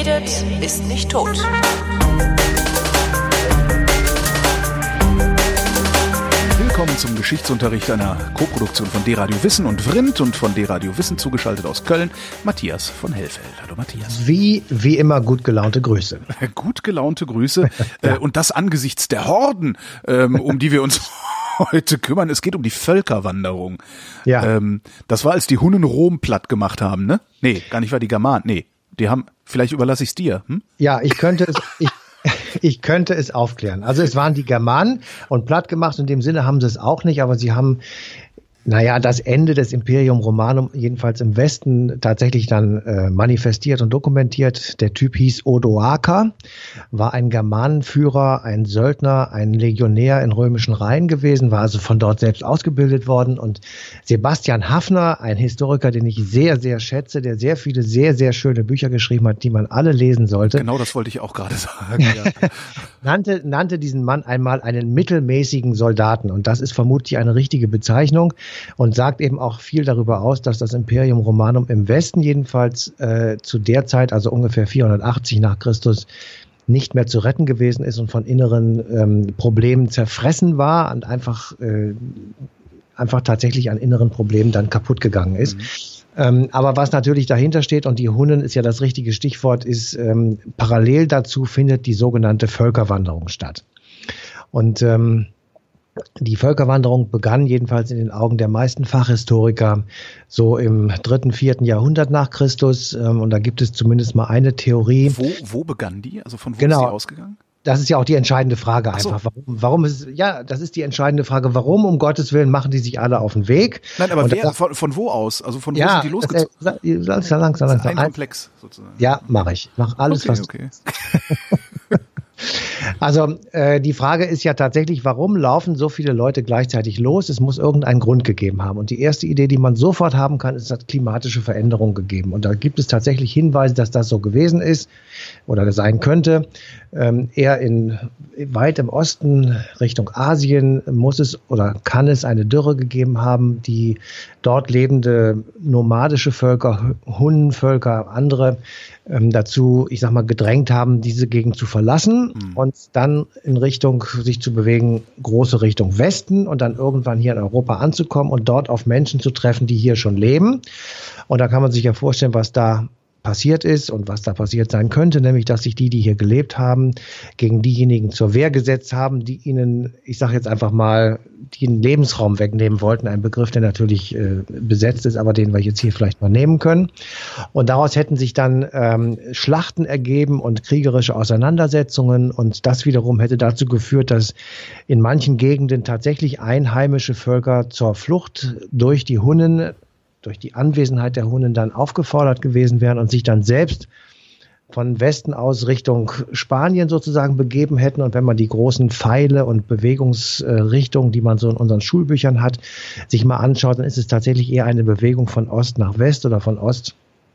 redet, ist nicht tot. Willkommen zum Geschichtsunterricht einer Koproduktion von D-Radio Wissen und Vrindt und von D-Radio Wissen zugeschaltet aus Köln, Matthias von Hellfeld. Hallo Matthias. Wie immer gut gelaunte Grüße. Gut gelaunte Grüße und das angesichts der Horden, um die wir uns heute kümmern. Es geht um die Völkerwanderung. Ja. Das war, als die Hunnen Rom platt gemacht haben, ne? Nee, gar nicht, war die Germanen. Nee, die haben, vielleicht überlasse ich es dir. Ja, ich könnte es aufklären. Also es waren die Germanen und platt gemacht, in dem Sinne haben sie es auch nicht, aber sie haben das Ende des Imperium Romanum jedenfalls im Westen tatsächlich dann manifestiert und dokumentiert. Der Typ hieß Odoaker, war ein Germanenführer, ein Söldner, ein Legionär in römischen Reihen gewesen, war also von dort selbst ausgebildet worden. Und Sebastian Haffner, ein Historiker, den ich sehr, sehr schätze, der sehr viele, sehr, sehr schöne Bücher geschrieben hat, die man alle lesen sollte. Genau, das wollte ich auch gerade sagen. Ja. nannte diesen Mann einmal einen mittelmäßigen Soldaten. Und das ist vermutlich eine richtige Bezeichnung. Und sagt eben auch viel darüber aus, dass das Imperium Romanum im Westen jedenfalls zu der Zeit, also ungefähr 480 nach Christus, nicht mehr zu retten gewesen ist und von inneren Problemen zerfressen war und einfach tatsächlich an inneren Problemen dann kaputt gegangen ist. Aber was natürlich dahinter steht, und die Hunnen ist ja das richtige Stichwort, ist parallel dazu findet die sogenannte Völkerwanderung statt. Und die Völkerwanderung begann jedenfalls in den Augen der meisten Fachhistoriker so im 3., 4. Jahrhundert nach Christus. Und da gibt es zumindest mal eine Theorie. Wo begann die? Also von wo ist sie ausgegangen? Das ist ja auch die entscheidende Frage einfach. Das ist die entscheidende Frage. Warum, um Gottes Willen, machen die sich alle auf den Weg? Nein, aber von wo aus? Also von wo sind die losgezogen? Langsam. Das ist ein Komplex sozusagen. Ja, mache ich. Mach alles, okay. Also die Frage ist ja tatsächlich, warum laufen so viele Leute gleichzeitig los? Es muss irgendeinen Grund gegeben haben. Und die erste Idee, die man sofort haben kann, ist, dass klimatische Veränderungen gegeben. Und da gibt es tatsächlich Hinweise, dass das so gewesen ist oder das sein könnte. Eher weit im Osten Richtung Asien muss es oder kann es eine Dürre gegeben haben, die dort lebende nomadische Völker, Hunnenvölker, andere dazu, gedrängt haben, diese Gegend zu verlassen und dann in Richtung sich zu bewegen, große Richtung Westen und dann irgendwann hier in Europa anzukommen und dort auf Menschen zu treffen, die hier schon leben. Und da kann man sich ja vorstellen, was da passiert ist und was da passiert sein könnte, nämlich, dass sich die hier gelebt haben, gegen diejenigen zur Wehr gesetzt haben, die ihnen, ich sage jetzt einfach mal, den Lebensraum wegnehmen wollten. Ein Begriff, der natürlich besetzt ist, aber den wir jetzt hier vielleicht mal nehmen können. Und daraus hätten sich dann Schlachten ergeben und kriegerische Auseinandersetzungen. Und das wiederum hätte dazu geführt, dass in manchen Gegenden tatsächlich einheimische Völker zur Flucht durch die Hunnen, durch die Anwesenheit der Hunnen dann aufgefordert gewesen wären und sich dann selbst von Westen aus Richtung Spanien sozusagen begeben hätten. Und wenn man die großen Pfeile und Bewegungsrichtungen, die man so in unseren Schulbüchern hat, sich mal anschaut, dann ist es tatsächlich eher eine Bewegung von Ost nach West oder von Ost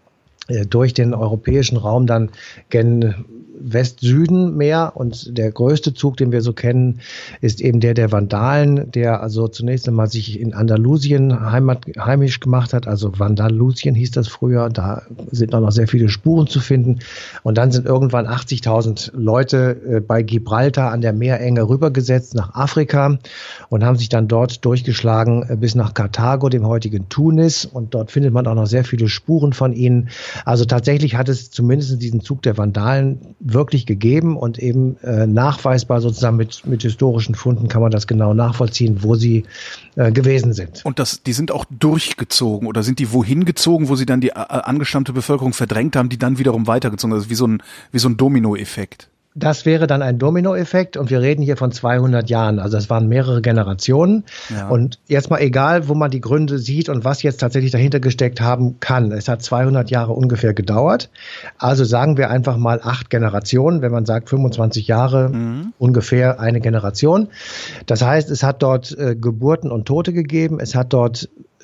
durch den europäischen Raum dann gen West-Süden mehr. Und der größte Zug, den wir so kennen, ist eben der Vandalen, der also zunächst einmal sich in Andalusien heimisch gemacht hat. Also Vandalusien hieß das früher. Da sind auch noch sehr viele Spuren zu finden. Und dann sind irgendwann 80.000 Leute bei Gibraltar an der Meerenge rübergesetzt nach Afrika und haben sich dann dort durchgeschlagen bis nach Karthago, dem heutigen Tunis. Und dort findet man auch noch sehr viele Spuren von ihnen. Also tatsächlich hat es zumindest diesen Zug der Vandalen wirklich gegeben und eben nachweisbar sozusagen mit historischen Funden kann man das genau nachvollziehen, wo sie gewesen sind. Und die sind auch durchgezogen oder sind die wohin gezogen, wo sie dann die angestammte Bevölkerung verdrängt haben, die dann wiederum weitergezogen haben? Also wie so ein Dominoeffekt. Das wäre dann ein Dominoeffekt und wir reden hier von 200 Jahren. Also es waren mehrere Generationen. Ja. Und jetzt mal egal, wo man die Gründe sieht und was jetzt tatsächlich dahinter gesteckt haben kann. Es hat 200 Jahre ungefähr gedauert. Also sagen wir einfach mal 8 Generationen. Wenn man sagt 25 Jahre, ungefähr eine Generation. Das heißt, es hat dort Geburten und Tote gegeben. Es hat dort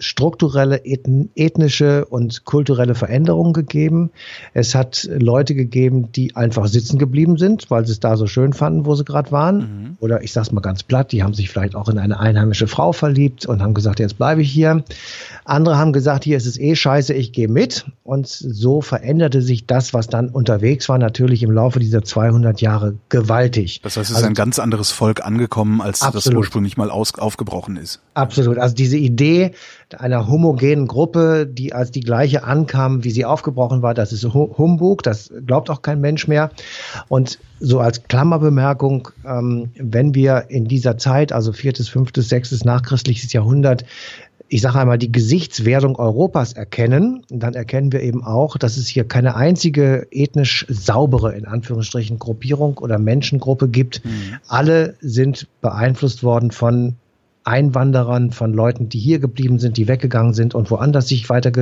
strukturelle, ethnische und kulturelle Veränderungen gegeben. Es hat Leute gegeben, die einfach sitzen geblieben sind, weil sie es da so schön fanden, wo sie gerade waren. Mhm. Oder ich sag's mal ganz platt, die haben sich vielleicht auch in eine einheimische Frau verliebt und haben gesagt, jetzt bleibe ich hier. Andere haben gesagt, hier ist es eh scheiße, ich gehe mit. Und so veränderte sich das, was dann unterwegs war, natürlich im Laufe dieser 200 Jahre gewaltig. Das heißt, es ist ein ganz anderes Volk angekommen, als das ursprünglich mal aufgebrochen ist. Absolut. Also diese Idee einer homogenen Gruppe, die als die gleiche ankam, wie sie aufgebrochen war, das ist Humbug, das glaubt auch kein Mensch mehr. Und so als Klammerbemerkung, wenn wir in dieser Zeit, also 4., 5., 6. nachchristliches Jahrhundert, ich sage einmal, die Gesichtswerdung Europas erkennen, dann erkennen wir eben auch, dass es hier keine einzige ethnisch saubere, in Anführungsstrichen, Gruppierung oder Menschengruppe gibt. Mhm. Alle sind beeinflusst worden von Einwanderern, von Leuten, die hier geblieben sind, die weggegangen sind und woanders sich weiter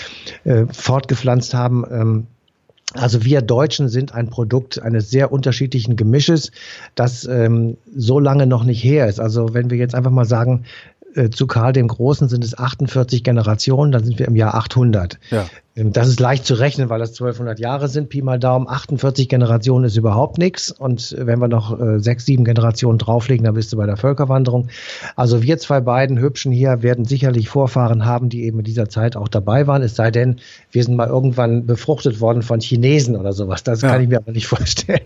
fortgepflanzt haben. Also wir Deutschen sind ein Produkt eines sehr unterschiedlichen Gemisches, das so lange noch nicht her ist. Also wenn wir jetzt einfach mal sagen, zu Karl dem Großen sind es 48 Generationen, dann sind wir im Jahr 800. Ja. Das ist leicht zu rechnen, weil das 1200 Jahre sind, Pi mal Daumen. 48 Generationen ist überhaupt nichts. Und wenn wir noch 6, 7 Generationen drauflegen, dann bist du bei der Völkerwanderung. Also wir zwei beiden Hübschen hier werden sicherlich Vorfahren haben, die eben in dieser Zeit auch dabei waren. Es sei denn, wir sind mal irgendwann befruchtet worden von Chinesen oder sowas. Das kann ich mir aber nicht vorstellen.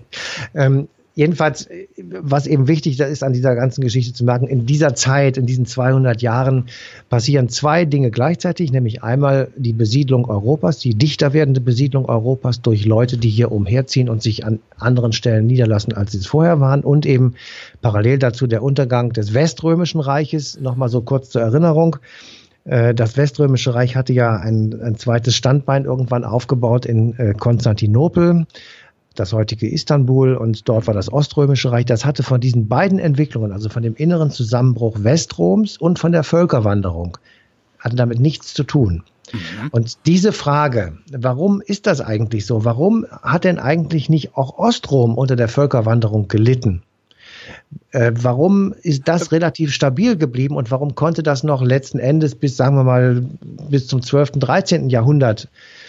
Jedenfalls, was eben wichtig ist an dieser ganzen Geschichte zu merken, in dieser Zeit, in diesen 200 Jahren passieren zwei Dinge gleichzeitig, nämlich einmal die Besiedlung Europas, die dichter werdende Besiedlung Europas durch Leute, die hier umherziehen und sich an anderen Stellen niederlassen, als sie es vorher waren, und eben parallel dazu der Untergang des Weströmischen Reiches. Nochmal so kurz zur Erinnerung. Das Weströmische Reich hatte ja ein zweites Standbein irgendwann aufgebaut in Konstantinopel, das heutige Istanbul, und dort war das Oströmische Reich. Das hatte von diesen beiden Entwicklungen, also von dem inneren Zusammenbruch Westroms und von der Völkerwanderung, hatte damit nichts zu tun. Mhm. Und diese Frage, warum ist das eigentlich so? Warum hat denn eigentlich nicht auch Ostrom unter der Völkerwanderung gelitten? Warum ist das relativ stabil geblieben und warum konnte das noch letzten Endes bis, sagen wir mal, bis zum 12., 13. Jahrhundert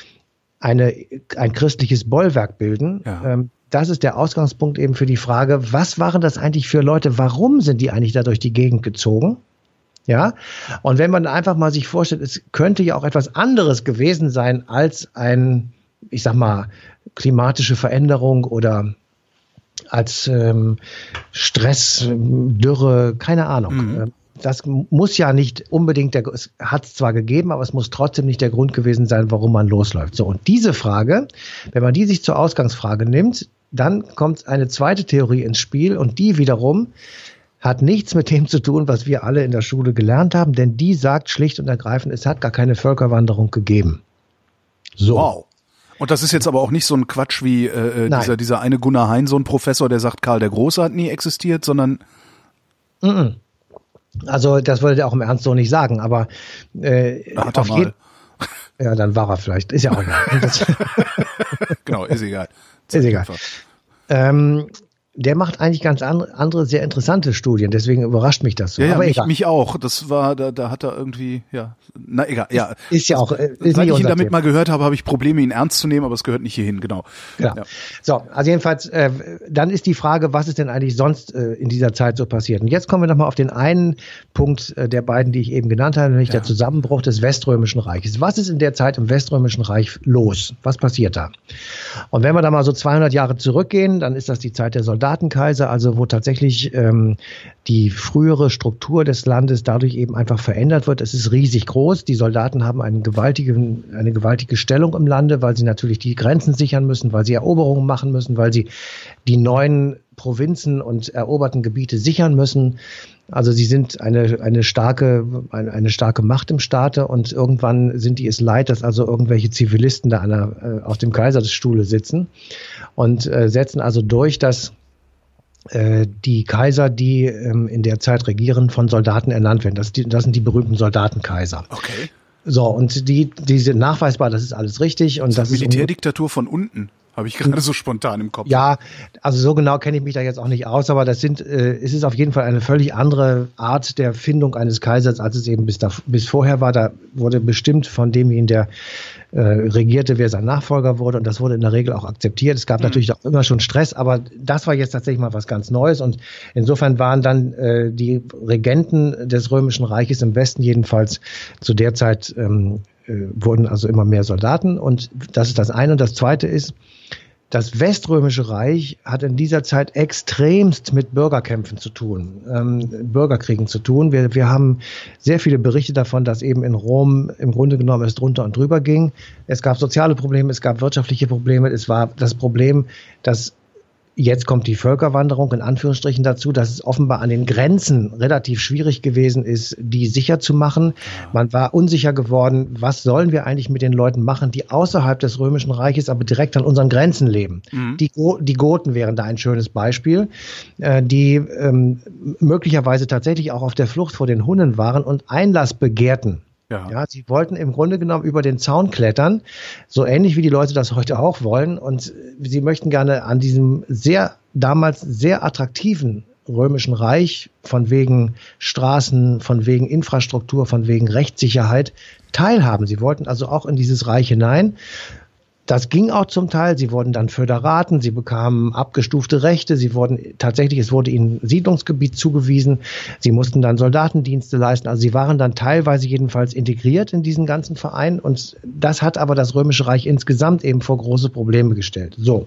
ein christliches Bollwerk bilden? Ja. Das ist der Ausgangspunkt eben für die Frage, was waren das eigentlich für Leute? Warum sind die eigentlich da durch die Gegend gezogen? Ja. Und wenn man einfach mal sich vorstellt, es könnte ja auch etwas anderes gewesen sein als ich sag mal, klimatische Veränderung oder als Stress, Dürre, keine Ahnung. Mhm. Das muss ja nicht unbedingt, es hat es zwar gegeben, aber es muss trotzdem nicht der Grund gewesen sein, warum man losläuft. So, und diese Frage, wenn man die sich zur Ausgangsfrage nimmt, dann kommt eine zweite Theorie ins Spiel und die wiederum hat nichts mit dem zu tun, was wir alle in der Schule gelernt haben, denn die sagt schlicht und ergreifend, es hat gar keine Völkerwanderung gegeben. So. Wow. Und das ist jetzt aber auch nicht so ein Quatsch wie dieser eine Gunnar Hein, so ein Professor, der sagt, Karl der Große hat nie existiert, sondern... Also das wollte er auch im Ernst so nicht sagen, aber auf jeden Fall. Ja, dann war er vielleicht. Ist ja auch egal. Genau, ist egal. Ist egal. Der macht eigentlich ganz andere, sehr interessante Studien, deswegen überrascht mich das so. Ja, aber mich auch. Das war, da hat er irgendwie, ja, na egal, ja. Ist ja auch, seit ich ihn damit mal gehört habe, habe ich Probleme, ihn ernst zu nehmen, aber es gehört nicht hierhin, genau. Ja. So, also jedenfalls, dann ist die Frage, was ist denn eigentlich sonst in dieser Zeit so passiert? Und jetzt kommen wir nochmal auf den einen Punkt der beiden, die ich eben genannt habe, nämlich der Zusammenbruch des Weströmischen Reiches. Was ist in der Zeit im Weströmischen Reich los? Was passiert da? Und wenn wir da mal so 200 Jahre zurückgehen, dann ist das die Zeit der Soldatenkaiser, also wo tatsächlich die frühere Struktur des Landes dadurch eben einfach verändert wird. Es ist riesig groß. Die Soldaten haben eine gewaltige Stellung im Lande, weil sie natürlich die Grenzen sichern müssen, weil sie Eroberungen machen müssen, weil sie die neuen Provinzen und eroberten Gebiete sichern müssen. Also sie sind eine starke Macht im Staate und irgendwann sind die es leid, dass also irgendwelche Zivilisten da auf dem Kaiserstuhle sitzen und setzen also durch, dass die Kaiser, die in der Zeit regieren, von Soldaten ernannt werden. Das sind die berühmten Soldatenkaiser. Okay. So, und die sind nachweisbar, das ist alles richtig. Und das ist Militärdiktatur von unten. habe ich gerade so spontan im Kopf. Ja, also so genau kenne ich mich da jetzt auch nicht aus, aber es ist auf jeden Fall eine völlig andere Art der Findung eines Kaisers, als es eben bis vorher war. Da wurde bestimmt von demjenigen, der regierte, wer sein Nachfolger wurde, und das wurde in der Regel auch akzeptiert. Es gab natürlich auch immer schon Stress, aber das war jetzt tatsächlich mal was ganz Neues, und insofern waren dann die Regenten des Römischen Reiches im Westen jedenfalls zu der Zeit wurden also immer mehr Soldaten, und das ist das eine. Und das zweite ist, das Weströmische Reich hat in dieser Zeit extremst mit Bürgerkämpfen zu tun, Bürgerkriegen zu tun. Wir haben sehr viele Berichte davon, dass eben in Rom im Grunde genommen es drunter und drüber ging. Es gab soziale Probleme, es gab wirtschaftliche Probleme. Es war das Problem, dass jetzt kommt die Völkerwanderung in Anführungsstrichen dazu, dass es offenbar an den Grenzen relativ schwierig gewesen ist, die sicher zu machen. Man war unsicher geworden, was sollen wir eigentlich mit den Leuten machen, die außerhalb des Römischen Reiches, aber direkt an unseren Grenzen leben. Die Goten wären da ein schönes Beispiel, die möglicherweise tatsächlich auch auf der Flucht vor den Hunnen waren und Einlass begehrten. Ja, sie wollten im Grunde genommen über den Zaun klettern, so ähnlich wie die Leute das heute auch wollen. Und sie möchten gerne an diesem damals sehr attraktiven Römischen Reich, von wegen Straßen, von wegen Infrastruktur, von wegen Rechtssicherheit, teilhaben. Sie wollten also auch in dieses Reich hinein. Das ging auch zum Teil. Sie wurden dann Föderaten, sie bekamen abgestufte Rechte, es wurde ihnen Siedlungsgebiet zugewiesen, sie mussten dann Soldatendienste leisten. Also sie waren dann teilweise jedenfalls integriert in diesen ganzen Verein, und das hat aber das Römische Reich insgesamt eben vor große Probleme gestellt. So,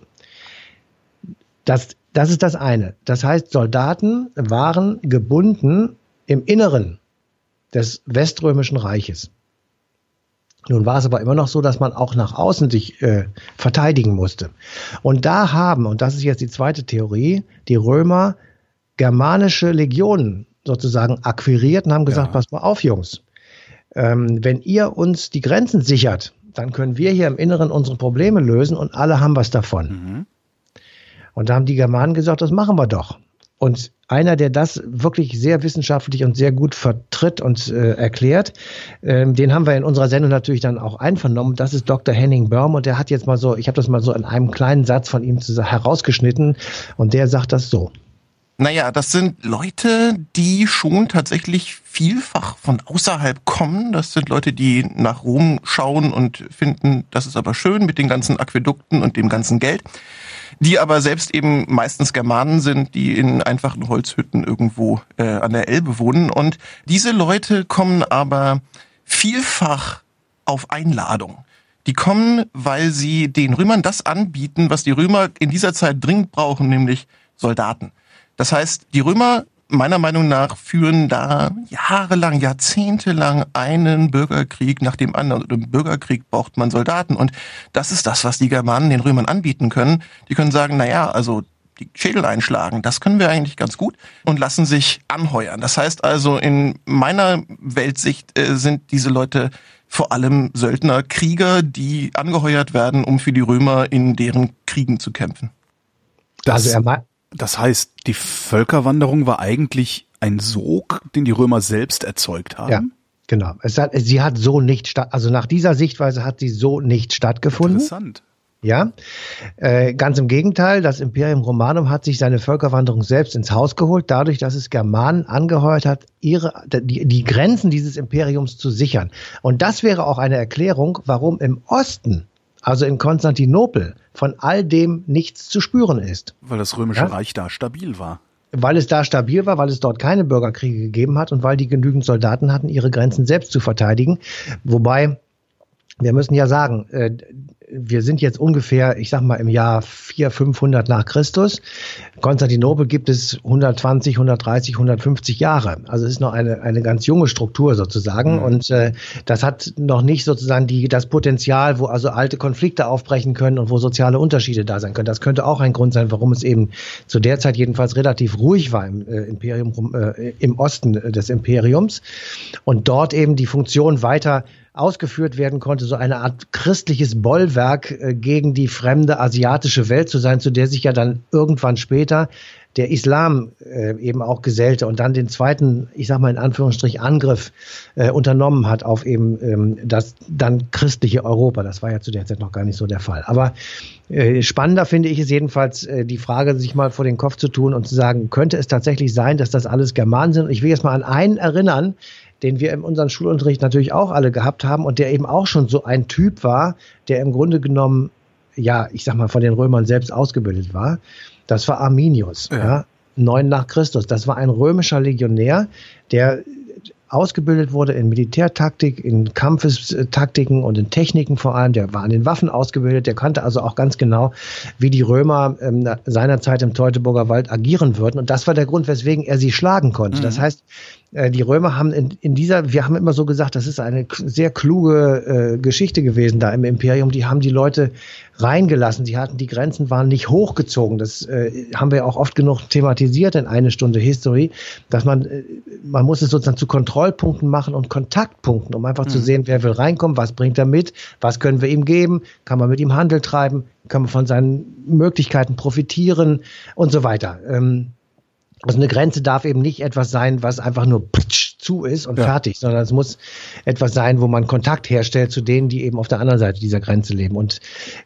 das ist das eine. Das heißt, Soldaten waren gebunden im Inneren des Weströmischen Reiches. Nun war es aber immer noch so, dass man auch nach außen sich verteidigen musste. Und und das ist jetzt die zweite Theorie, die Römer germanische Legionen sozusagen akquiriert und haben gesagt, pass mal auf, Jungs, wenn ihr uns die Grenzen sichert, dann können wir hier im Inneren unsere Probleme lösen und alle haben was davon. Und da haben die Germanen gesagt, das machen wir doch. Und einer, der das wirklich sehr wissenschaftlich und sehr gut vertritt und erklärt, den haben wir in unserer Sendung natürlich dann auch einvernommen. Das ist Dr. Henning Böhm, und der hat jetzt mal ich habe das mal so in einem kleinen Satz von ihm herausgeschnitten, und der sagt das so. Naja, das sind Leute, die schon tatsächlich vielfach von außerhalb kommen. Das sind Leute, die nach Rom schauen und finden, das ist aber schön mit den ganzen Aquädukten und dem ganzen Geld. Die aber selbst eben meistens Germanen sind, die in einfachen Holzhütten irgendwo an der Elbe wohnen. Und diese Leute kommen aber vielfach auf Einladung. Die kommen, weil sie den Römern das anbieten, was die Römer in dieser Zeit dringend brauchen, nämlich Soldaten. Das heißt, die Römer, meiner Meinung nach, führen da jahrelang, jahrzehntelang einen Bürgerkrieg nach dem anderen. Und im Bürgerkrieg braucht man Soldaten. Und das ist das, was die Germanen den Römern anbieten können. Die können sagen, naja, also die Schädel einschlagen, das können wir eigentlich ganz gut, und lassen sich anheuern. Das heißt also, in meiner Weltsicht sind diese Leute vor allem Söldner, Krieger, die angeheuert werden, um für die Römer in deren Kriegen zu kämpfen. Das heißt, die Völkerwanderung war eigentlich ein Sog, den die Römer selbst erzeugt haben? Ja, genau. Sie hat so nicht also nach dieser Sichtweise hat sie so nicht stattgefunden. Interessant. Ja, ganz im Gegenteil, das Imperium Romanum hat sich seine Völkerwanderung selbst ins Haus geholt, dadurch, dass es Germanen angeheuert hat, die Grenzen dieses Imperiums zu sichern. Und das wäre auch eine Erklärung, warum im Osten, also in Konstantinopel, von all dem nichts zu spüren ist. Weil das Römische Reich da stabil war. Weil es da stabil war, weil es dort keine Bürgerkriege gegeben hat und weil die genügend Soldaten hatten, ihre Grenzen selbst zu verteidigen. Wobei, wir müssen ja sagen, wir sind jetzt ungefähr, ich sag mal, im Jahr 400, 500 nach Christus. Konstantinopel gibt es 120, 130, 150 Jahre. Also es ist noch eine ganz junge Struktur sozusagen. Und das hat noch nicht sozusagen das Potenzial, wo also alte Konflikte aufbrechen können und wo soziale Unterschiede da sein können. Das könnte auch ein Grund sein, warum es eben zu der Zeit jedenfalls relativ ruhig war im Osten des Imperiums und dort eben die Funktion weiter ausgeführt werden konnte, so eine Art christliches Bollwerk gegen die fremde asiatische Welt zu sein, zu der sich ja dann irgendwann später der Islam eben auch gesellte und dann den zweiten, ich sag mal in Anführungsstrich, Angriff unternommen hat auf eben das dann christliche Europa. Das war ja zu der Zeit noch gar nicht so der Fall. Aber spannender finde ich es jedenfalls, die Frage, sich mal vor den Kopf zu tun und zu sagen, könnte es tatsächlich sein, dass das alles Germanen sind? Und ich will jetzt mal an einen erinnern, den wir in unserem Schulunterricht natürlich auch alle gehabt haben und der eben auch schon so ein Typ war, der im Grunde genommen, ja, ich sag mal, von den Römern selbst ausgebildet war. Das war Arminius, ja, 9 nach Christus. Das war ein römischer Legionär, der ausgebildet wurde in Militärtaktik, in Kampfestaktiken und in Techniken vor allem. Der war an den Waffen ausgebildet. Der kannte also auch ganz genau, wie die Römer seinerzeit im Teutoburger Wald agieren würden. Und das war der Grund, weswegen er sie schlagen konnte. Das heißt, die Römer haben wir haben immer so gesagt, das ist eine sehr kluge Geschichte gewesen da im Imperium. Die haben die Leute reingelassen. Die Grenzen waren nicht hochgezogen. Das haben wir auch oft genug thematisiert in eine Stunde History, dass man muss es sozusagen zu Kontrollpunkten machen und Kontaktpunkten, um einfach zu sehen, wer will reinkommen, was bringt er mit, was können wir ihm geben, kann man mit ihm Handel treiben, kann man von seinen Möglichkeiten profitieren und so weiter. Also eine Grenze darf eben nicht etwas sein, was einfach nur zu ist und fertig, sondern es muss etwas sein, wo man Kontakt herstellt zu denen, die eben auf der anderen Seite dieser Grenze leben. Und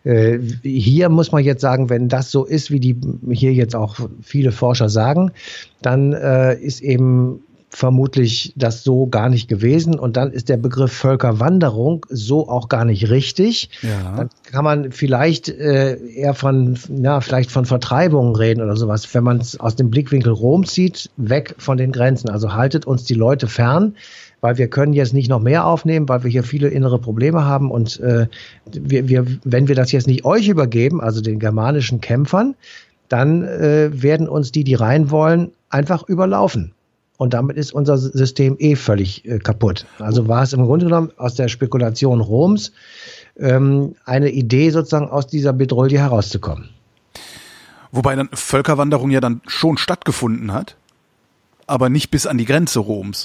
hier muss man jetzt sagen, wenn das so ist, wie die hier jetzt auch viele Forscher sagen, dann ist eben vermutlich das so gar nicht gewesen. Und dann ist der Begriff Völkerwanderung so auch gar nicht richtig. Ja. Dann kann man vielleicht eher von Vertreibungen reden oder sowas, wenn man es aus dem Blickwinkel Rom sieht, weg von den Grenzen. Also haltet uns die Leute fern, weil wir können jetzt nicht noch mehr aufnehmen, weil wir hier viele innere Probleme haben. Und wenn wir das jetzt nicht euch übergeben, also den germanischen Kämpfern, dann werden uns die rein wollen, einfach überlaufen. Und damit ist unser System völlig kaputt. Also war es im Grunde genommen aus der Spekulation Roms eine Idee, sozusagen aus dieser Bedrohung herauszukommen. Wobei dann Völkerwanderung ja dann schon stattgefunden hat, aber nicht bis an die Grenze Roms.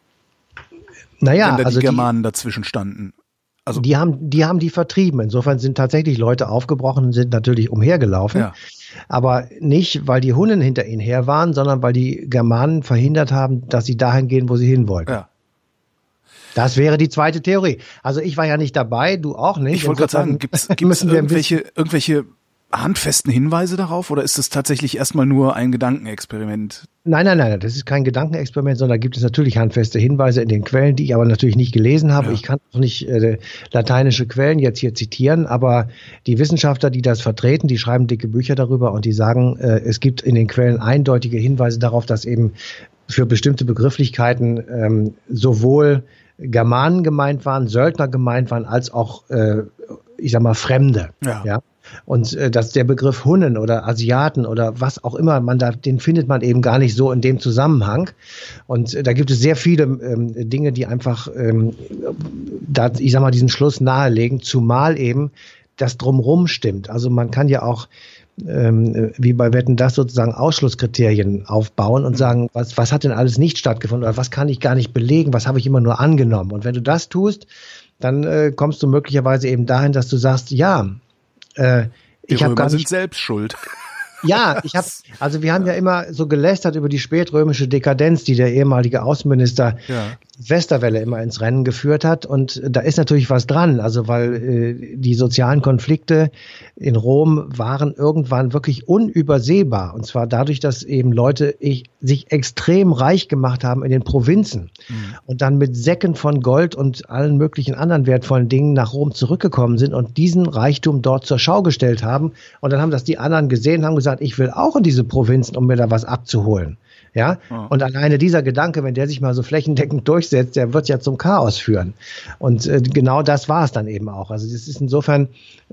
Naja, wenn da also die Germanen dazwischen standen. Also die haben die vertrieben. Insofern sind tatsächlich Leute aufgebrochen und sind natürlich umhergelaufen. Ja. Aber nicht, weil die Hunnen hinter ihnen her waren, sondern weil die Germanen verhindert haben, dass sie dahin gehen, wo sie hin wollten. Ja. Das wäre die zweite Theorie. Also ich war ja nicht dabei, du auch nicht. Ich wollte gerade sagen, gibt es irgendwelche handfesten Hinweise darauf oder ist es tatsächlich erstmal nur ein Gedankenexperiment? Nein, das ist kein Gedankenexperiment, sondern gibt es natürlich handfeste Hinweise in den Quellen, die ich aber natürlich nicht gelesen habe. Ja. Ich kann auch nicht lateinische Quellen jetzt hier zitieren, aber die Wissenschaftler, die das vertreten, die schreiben dicke Bücher darüber und die sagen, es gibt in den Quellen eindeutige Hinweise darauf, dass eben für bestimmte Begrifflichkeiten sowohl Germanen gemeint waren, Söldner gemeint waren, als auch, ich sag mal, Fremde. Ja. Und dass der Begriff Hunnen oder Asiaten oder was auch immer den findet man eben gar nicht so in dem Zusammenhang. Und da gibt es sehr viele Dinge, die einfach ich sag mal, diesen Schluss nahelegen, zumal eben das Drumrum stimmt. Also man kann ja auch wie bei Wetten, das sozusagen Ausschlusskriterien aufbauen und sagen, was hat denn alles nicht stattgefunden oder was kann ich gar nicht belegen, was habe ich immer nur angenommen. Und wenn du das tust, dann kommst du möglicherweise eben dahin, dass du sagst, ja, die Römer sind selbst schuld. Ja, wir haben ja immer so gelästert über die spätrömische Dekadenz, die der ehemalige Außenminister Westerwelle immer ins Rennen geführt hat. Und da ist natürlich was dran, also weil die sozialen Konflikte in Rom waren irgendwann wirklich unübersehbar. Und zwar dadurch, dass eben Leute sich extrem reich gemacht haben in den Provinzen und dann mit Säcken von Gold und allen möglichen anderen wertvollen Dingen nach Rom zurückgekommen sind und diesen Reichtum dort zur Schau gestellt haben. Und dann haben das die anderen gesehen, haben gesagt, ich will auch in diese Provinzen, um mir da was abzuholen. Ja, und alleine dieser Gedanke, wenn der sich mal so flächendeckend durchsetzt, der wird ja zum Chaos führen. Und genau das war es dann eben auch. Also das ist insofern,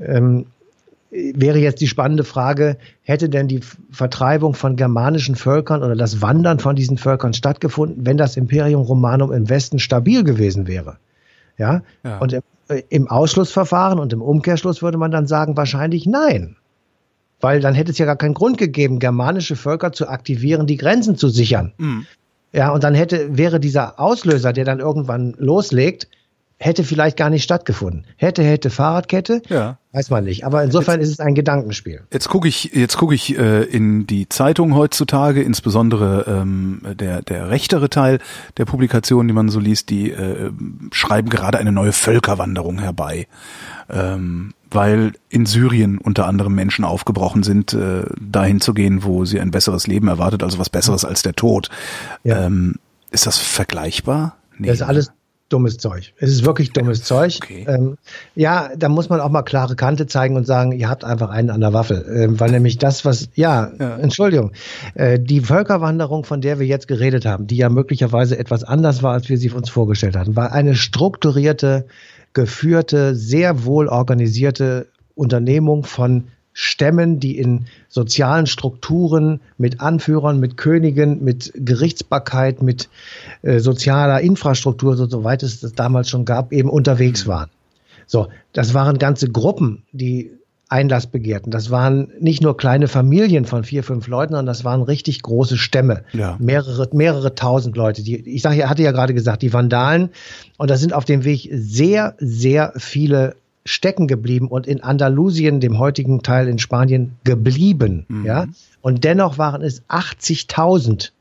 wäre jetzt die spannende Frage, hätte denn die Vertreibung von germanischen Völkern oder das Wandern von diesen Völkern stattgefunden, wenn das Imperium Romanum im Westen stabil gewesen wäre? Ja. Und im Ausschlussverfahren und im Umkehrschluss würde man dann sagen, wahrscheinlich nein. Weil dann hätte es ja gar keinen Grund gegeben, germanische Völker zu aktivieren, die Grenzen zu sichern. Ja, und dann wäre dieser Auslöser, der dann irgendwann loslegt, hätte vielleicht gar nicht stattgefunden. Hätte Fahrradkette, weiß man nicht. Aber insofern ist es ein Gedankenspiel. Jetzt gucke ich in die Zeitung heutzutage, insbesondere der rechtere Teil der Publikationen, die man so liest, die schreiben gerade eine neue Völkerwanderung herbei, weil in Syrien unter anderem Menschen aufgebrochen sind, dahin zu gehen, wo sie ein besseres Leben erwartet, also was Besseres als der Tod. Ja. Ist das vergleichbar? Nee, das ist alles dummes Zeug. Es ist wirklich dummes Zeug. Okay. Da muss man auch mal klare Kante zeigen und sagen, ihr habt einfach einen an der Waffel. Weil nämlich das, Entschuldigung, die Völkerwanderung, von der wir jetzt geredet haben, die ja möglicherweise etwas anders war, als wir sie uns vorgestellt hatten, war eine strukturierte, geführte, sehr wohl organisierte Unternehmung von Stämmen, die in sozialen Strukturen mit Anführern, mit Königen, mit Gerichtsbarkeit, mit sozialer Infrastruktur, soweit es das damals schon gab, eben unterwegs waren. So, das waren ganze Gruppen, die Einlass begehrten. Das waren nicht nur kleine Familien von 4, 5 Leuten, sondern das waren richtig große Stämme. Ja. Mehrere tausend Leute. Hatte ja gerade gesagt, die Vandalen. Und da sind auf dem Weg sehr, sehr viele stecken geblieben und in Andalusien, dem heutigen Teil in Spanien, geblieben. Mhm. Ja? Und dennoch waren es 80.000,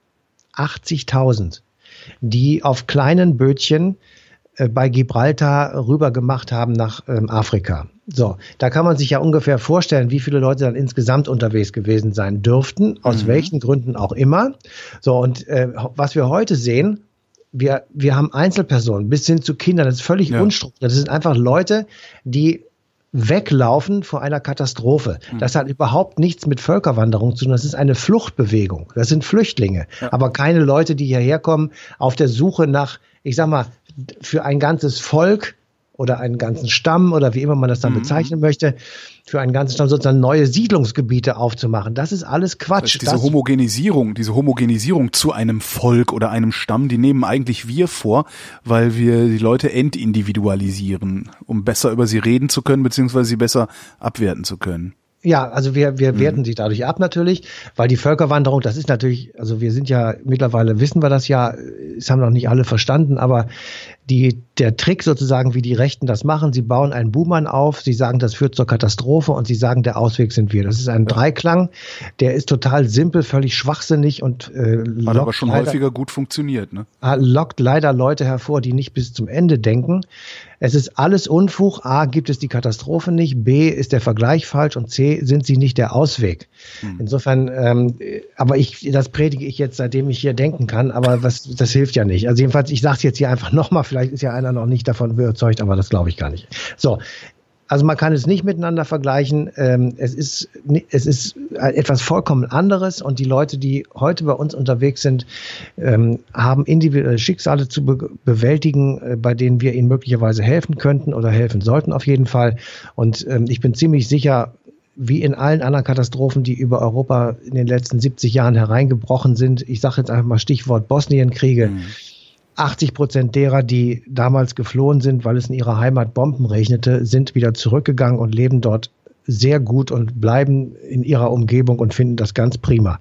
die auf kleinen Bötchen bei Gibraltar rüber gemacht haben nach Afrika. So, da kann man sich ja ungefähr vorstellen, wie viele Leute dann insgesamt unterwegs gewesen sein dürften, aus welchen Gründen auch immer. So, und was wir heute sehen, wir haben Einzelpersonen bis hin zu Kindern, das ist völlig unstrukturiert. Das sind einfach Leute, die weglaufen vor einer Katastrophe. Das hat überhaupt nichts mit Völkerwanderung zu tun. Das ist eine Fluchtbewegung. Das sind Flüchtlinge, aber keine Leute, die hierher kommen auf der Suche nach, ich sag mal, für ein ganzes Volk oder einen ganzen Stamm oder wie immer man das dann bezeichnen möchte, für einen ganzen Stamm sozusagen neue Siedlungsgebiete aufzumachen. Das ist alles Quatsch. Das heißt, diese Homogenisierung zu einem Volk oder einem Stamm, die nehmen eigentlich wir vor, weil wir die Leute entindividualisieren, um besser über sie reden zu können, beziehungsweise sie besser abwerten zu können. Ja, also wir werten sie dadurch ab natürlich, weil die Völkerwanderung, das ist natürlich, also wir sind ja, mittlerweile wissen wir das ja, es haben noch nicht alle verstanden, aber der Trick sozusagen, wie die Rechten das machen, sie bauen einen Buhmann auf, sie sagen, das führt zur Katastrophe und sie sagen, der Ausweg sind wir. Das ist ein Dreiklang, der ist total simpel, völlig schwachsinnig und hat aber schon häufiger gut funktioniert, ne? Lockt leider Leute hervor, die nicht bis zum Ende denken. Es ist alles Unfug. A, gibt es die Katastrophe nicht. B, ist der Vergleich falsch. Und C, sind sie nicht der Ausweg. Insofern, aber das predige ich jetzt, seitdem ich hier denken kann. Aber das hilft ja nicht. Also jedenfalls, ich sage es jetzt hier einfach nochmal. Vielleicht ist ja einer noch nicht davon überzeugt, aber das glaube ich gar nicht. So. Also man kann es nicht miteinander vergleichen. Es ist etwas vollkommen anderes und die Leute, die heute bei uns unterwegs sind, haben individuelle Schicksale zu bewältigen, bei denen wir ihnen möglicherweise helfen könnten oder helfen sollten auf jeden Fall. Und ich bin ziemlich sicher, wie in allen anderen Katastrophen, die über Europa in den letzten 70 Jahren hereingebrochen sind, ich sage jetzt einfach mal Stichwort Bosnienkriege, 80% derer, die damals geflohen sind, weil es in ihrer Heimat Bomben regnete, sind wieder zurückgegangen und leben dort sehr gut und bleiben in ihrer Umgebung und finden das ganz prima.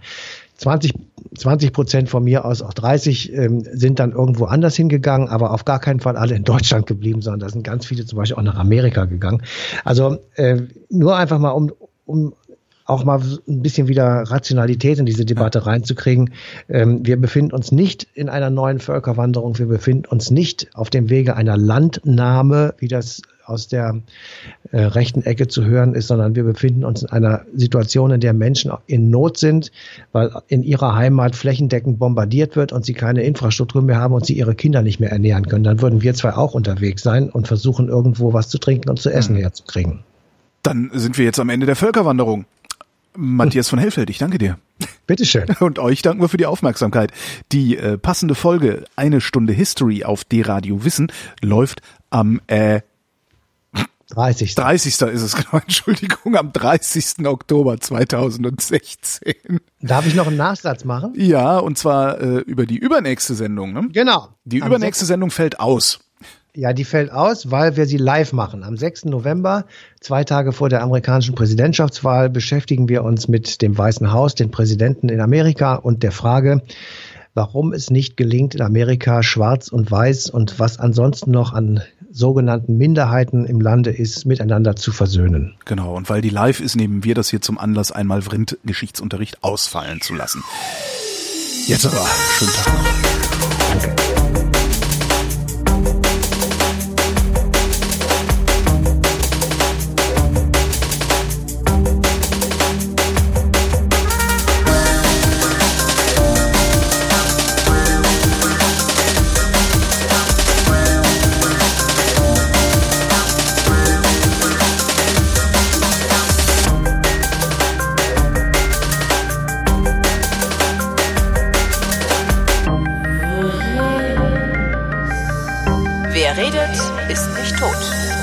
20% von mir aus, auch 30, sind dann irgendwo anders hingegangen, aber auf gar keinen Fall alle in Deutschland geblieben, sondern da sind ganz viele zum Beispiel auch nach Amerika gegangen. Also nur einfach mal, um auch mal ein bisschen wieder Rationalität in diese Debatte reinzukriegen. Wir befinden uns nicht in einer neuen Völkerwanderung. Wir befinden uns nicht auf dem Wege einer Landnahme, wie das aus der rechten Ecke zu hören ist, sondern wir befinden uns in einer Situation, in der Menschen in Not sind, weil in ihrer Heimat flächendeckend bombardiert wird und sie keine Infrastruktur mehr haben und sie ihre Kinder nicht mehr ernähren können. Dann würden wir zwei auch unterwegs sein und versuchen, irgendwo was zu trinken und zu essen herzukriegen. Dann sind wir jetzt am Ende der Völkerwanderung. Matthias von Hellfeld, ich danke dir. Bitteschön. Und euch danken wir für die Aufmerksamkeit. Die passende Folge Eine Stunde History auf D-Radio Wissen läuft am 30. ist es, genau, Entschuldigung, am 30. Oktober 2016. Darf ich noch einen Nachsatz machen? Ja, und zwar über die übernächste Sendung. Ne? Genau. Die übernächste Sendung fällt aus. Ja, die fällt aus, weil wir sie live machen. Am 6. November, 2 Tage vor der amerikanischen Präsidentschaftswahl, beschäftigen wir uns mit dem Weißen Haus, den Präsidenten in Amerika und der Frage, warum es nicht gelingt, in Amerika Schwarz und Weiß und was ansonsten noch an sogenannten Minderheiten im Lande ist, miteinander zu versöhnen. Genau, und weil die live ist, nehmen wir das hier zum Anlass, einmal Vrind-Geschichtsunterricht ausfallen zu lassen. Jetzt aber, schönen Tag noch. Danke. Wer redet, ist nicht tot.